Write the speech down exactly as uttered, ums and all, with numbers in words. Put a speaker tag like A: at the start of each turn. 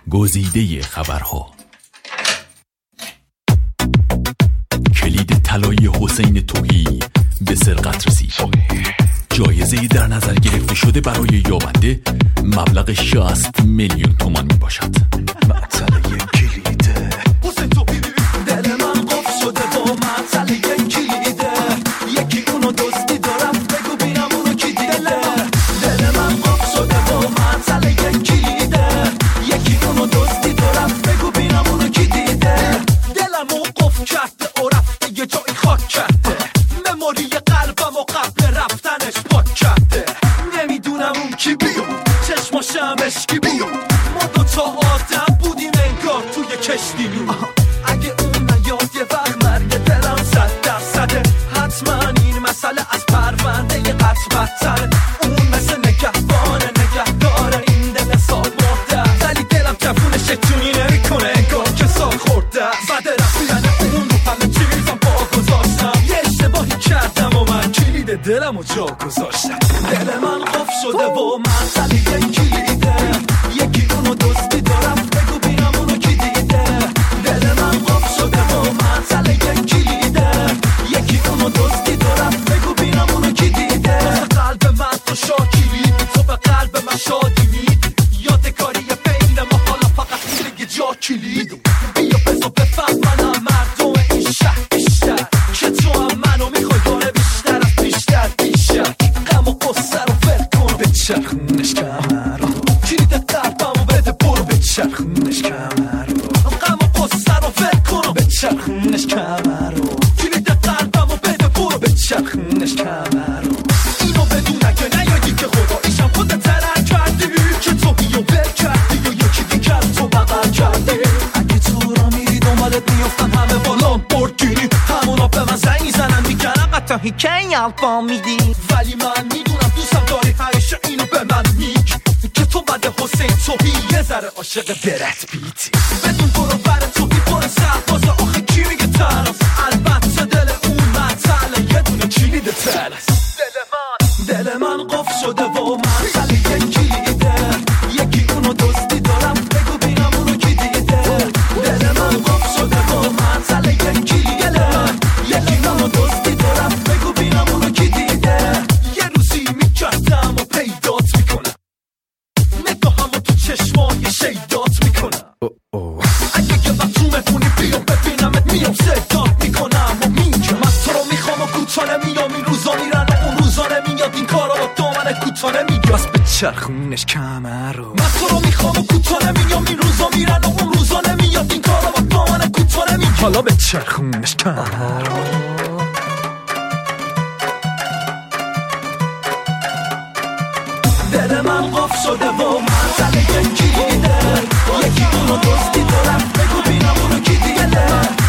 A: گزیده خبرها. کلید طلایی حسین تویی به سرقت رسید. جایزه در نظر گرفته شده برای یابنده مبلغ شصت میلیون تومان می باشد.
B: معطل یک کلیده حسین تویی دل من قفل شده با معطل یک کلیده. یکی اونو دزدی دارم بگو بینم اونو کی دیده. دل من قفل شده با معطل یک کلیده. یکی اونو دزدی دارم بگو بینم اونو کی دیده. دلمو قفل کرده و رفته یه جایی خاک کرده. مموری قلبم و قبل رفتنش پاک کرده. نمیدونم اون کی بیاد چشماشم اشکی بیاد. ما دوتا آدم بودیم انگار توی کشتی نور. اگه اون نیاد یه وقت مرگ دلم صد درصده. حتما این مسئله از پرونده یه قطع بدتره. اون مثل نگهبانه نگهداره این دل سال مرده. ولی دلم جفونش جونی نمیکنه انگار که سال خورده. بعد رفتن اون رو همه چیزم با گذاشتم. یه اشتباهی کردم و من کلید دلم رو جا گذاشتم. دل من قفل شده و معطل یک کلیده. یکی اونو دزدی دارم بگو بینم اونو کی دیده. دل من قفل شده و معطل یک کلیده. یکی اونو دزدی دارم بگو بینم اونو کی دیده. قلب من تو شاکیلی تو به قلب من شادی میدی. یادگاری بین ما حالا فقط میگه جا کلید. بیا بزا بفهمنم مردم این شهر بیشتر که تو هم منو میخوای داره بیشتر از بیشتر بیشتر. غم و قصه رو ول کن به چرخونش کمر رو. کلید قلبمو بده برو به چرخونش کمر رو. غم و قصه رو ول کن به چرخونش کمر رو. کلید قلبمو بده برو به چرخونش کمر رو. اینو بدون اگه نیادی که خدا ایشم خودت ترک کردی که تو بیو ول کردی و یکی دیگر تو بغل کردی. اگه تو را میری دنبالت میفتن همه با لامبورگینی. همونا به من زنگ میزنن میگن قطعا هیکن یلپا میدی. ولی من میدونم دوستم داری همیشه اینو به من میگی که تو بعد حسین تویی یه ذره عاشق برد بیتی. بدون برو بر تویی پر سربازه آخه کی میگه تناس. البته دل اون معطله یه دونه کلید تلس. دل من دل من قفل شده و معطل یک کلیده. یکی اونو دزدی دارم بگو بینم اونو کی دیده. دل من قفل شده و معطل یک کلیده. یکی اونو دزدی دارم بگو بینم اونو کی دیده. یه روزی میکردم و پیدات میکنم. نگاهمو تو چشمای شیدات میکنم. اگه یه وقت تو مهمونی بیام ببینمت میام صدات میکنم و میگم من تو رو میخوام و کوتاه نمیام. این روزا میرن و اون روزا نمیاد. این کارا رو دامن کوتاه نمیگم. بس به چرخونش کمر رو. من تو رو میخوام و کوتاه نمیام. این روزا میرن و اون روزا نمیاد. این کارا رو دامن کوتاه نمیگم. حالا به چرخونش کمر رو. دل من قفل شده و معطل یک کلیده. یکی اونو دزدی دارم بگو بینم اونو کی دیده.